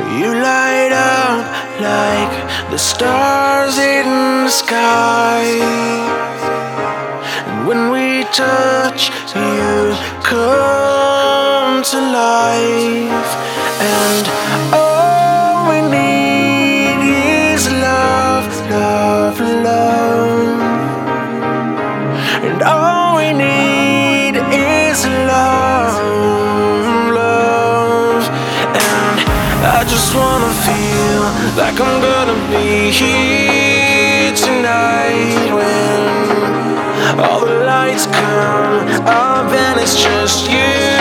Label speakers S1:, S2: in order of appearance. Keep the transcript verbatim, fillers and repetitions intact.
S1: You light up like the stars in the sky, and when we touch, you come to life. And all we need is love, love, love. And all we need is love, love. And I just wanna feel like I'm gonna be here tonight when all the lights come up and it's just you